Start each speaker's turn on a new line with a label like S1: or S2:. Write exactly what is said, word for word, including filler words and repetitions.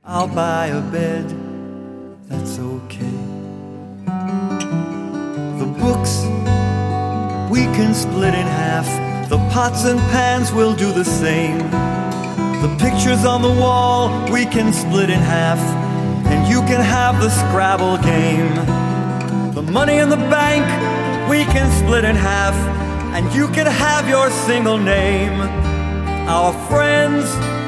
S1: I'll buy a bed, that's okay. The books we can split in half. The pots and pans will do the same. The pictures on the wall we can split in half, and you can have the Scrabble game. The money in the bank we can split in half, and you can have your single name. Our friends